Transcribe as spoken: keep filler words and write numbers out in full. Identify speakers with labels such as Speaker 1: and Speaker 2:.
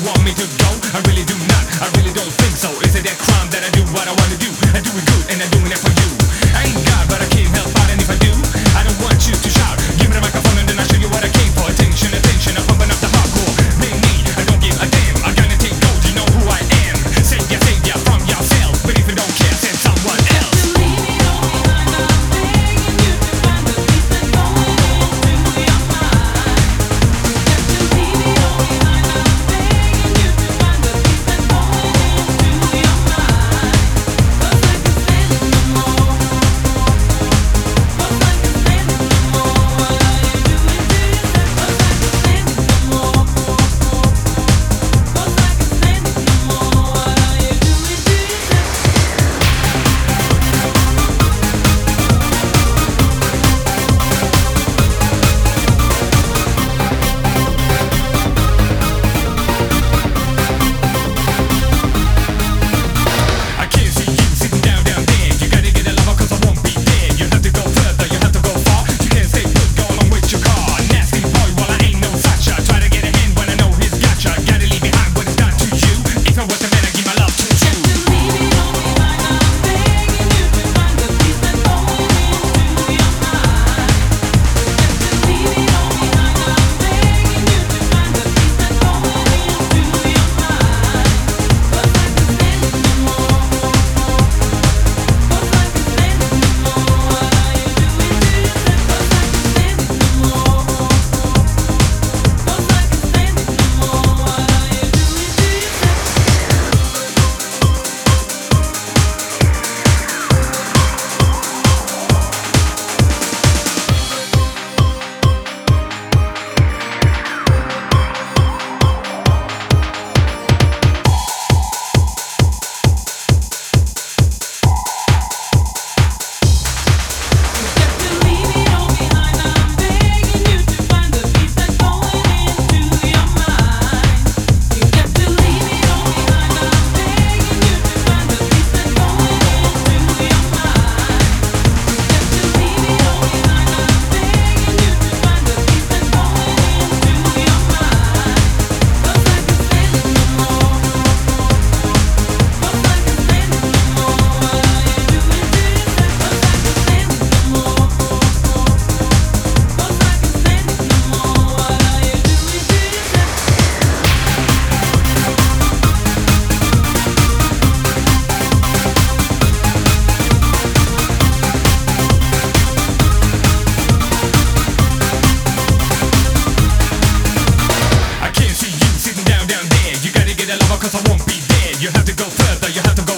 Speaker 1: want me to go? I really do not, I really don't think so. Is it that crime that I do what I wanna do? I do it good and I'm doing it for you. I ain't God, but I can't help out, and if I do, I don't want you to shout. Give me the microphone and then I'll show you what I came for. Attention, attention, I'm pumping up the hardcore. They need, I don't give a damn. I'm gonna take gold, you know who I am. Save ya, save ya from yourself. But if you don't care, send someone else. Cause I won't be there. You have to go further, you have to go